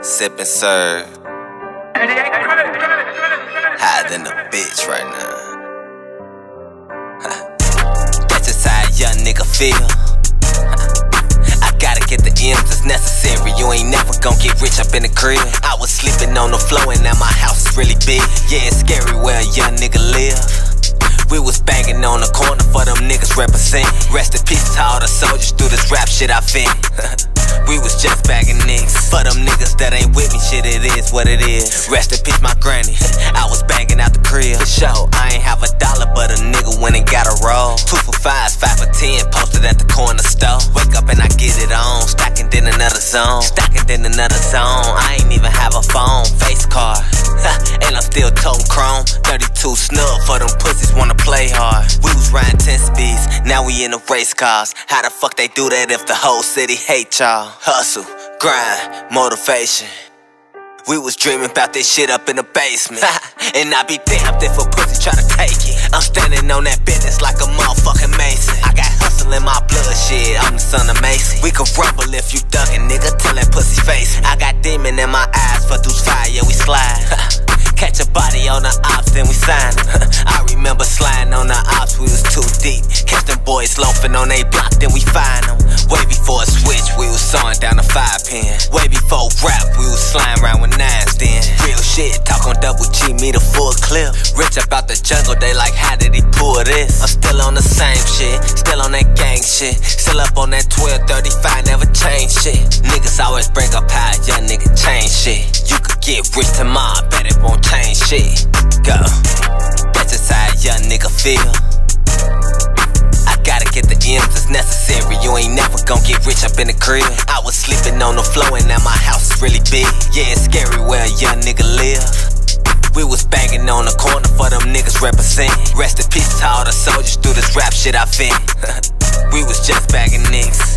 Sip and serve. Higher than a bitch right now. That's just how a young nigga feel. I gotta get the M's, it's necessary. You ain't never gon' get rich up in the crib. I was sleeping on the floor and now my house is really big. Yeah, it's scary where a young nigga live. We was banging on the corner for them niggas represent. Rest in peace to all the soldiers through this rap shit I fit. We was just bagging niggas. For them niggas that ain't with me, shit, it is what it is. Rest in peace, my granny. I was banging out the crib. For sure, I ain't have $1, but a nigga went and got a roll. 2 for 5, 5 for 10, posted at the corner store. Wake up and I get it on. Stacking then another zone. Stacking then another zone. I ain't even have a phone. Face card. And I'm still toting chrome. 32 snub for them pussies wanna play hard. We was riding 10 speeds, now we in the race cars. How the fuck they do that if the whole city hate y'all? Hustle, grind, motivation. We was dreaming about this shit up in the basement. And I be damned if a pussy try to take it. I'm standing on that business like a motherfucking Mason. I got hustle in my blood, shit, I'm the son of Mason. We can rumble if you duckin', nigga, tell that pussy face me. I got demon in my eyes, for through fire, yeah, we slide. Catch a body on the ops, then we sign it. I remember sliding on the ops, we was too deep. Catch them boys loafing on they block, then we find them. Way before a switch, we was sawing down the 5-pin. Way before rap, we was sliding around with 9s then. Real shit, talk on double G, me the full clip. Rich up out the jungle, they like, how did he pull this? I'm still on the same shit, still on that gang shit. Still up on that 1235, never change shit. Niggas always bring up how a young nigga change shit. You could get rich tomorrow, bet it won't change shit. Go. That's just how a young nigga feel. I gotta get the M's, it's necessary. You ain't never gon' get rich up in the crib. I was sleeping on the floor and now my house is really big. Yeah, it's scary where a young nigga live. We was banging on the corner for them niggas represent. Rest in peace to all the soldiers through this rap shit I fit. We was just bagging niggas.